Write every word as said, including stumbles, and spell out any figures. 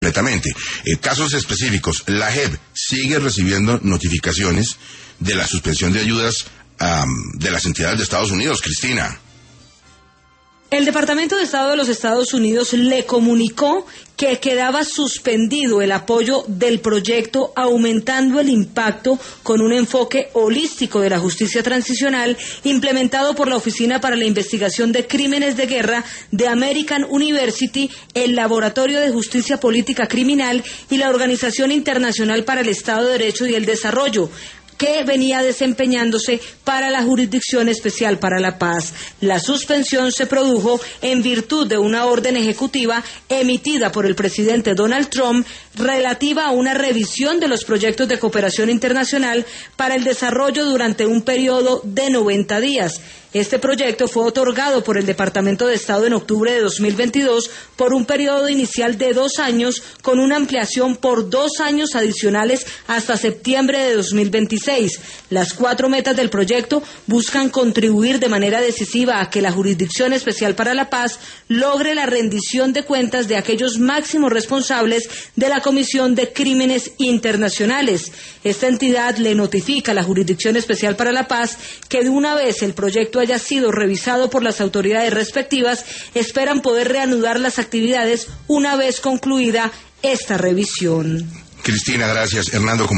completamente. Eh, casos específicos, la J E P sigue recibiendo notificaciones de la suspensión de ayudas um, de las entidades de Estados Unidos. Cristina. El Departamento de Estado de los Estados Unidos le comunicó que quedaba suspendido el apoyo del proyecto, aumentando el impacto con un enfoque holístico de la justicia transicional implementado por la Oficina para la Investigación de Crímenes de Guerra de American University, el Laboratorio de Justicia Política Criminal y la Organización Internacional para el Estado de Derecho y el Desarrollo, que venía desempeñándose para la Jurisdicción Especial para la Paz. La suspensión se produjo en virtud de una orden ejecutiva emitida por el presidente Donald Trump relativa a una revisión de los proyectos de cooperación internacional para el desarrollo durante un periodo de noventa días. Este proyecto fue otorgado por el Departamento de Estado en octubre de dos mil veintidós por un periodo inicial de dos años con una ampliación por dos años adicionales hasta septiembre de dos mil veintiséis. Las cuatro metas del proyecto buscan contribuir de manera decisiva a que la Jurisdicción Especial para la Paz logre la rendición de cuentas de aquellos máximos responsables de la Comisión de Crímenes Internacionales. Esta entidad le notifica a la Jurisdicción Especial para la Paz que de una vez el proyecto haya sido revisado por las autoridades respectivas, esperan poder reanudar las actividades una vez concluida esta revisión. Cristina, gracias. Hernando.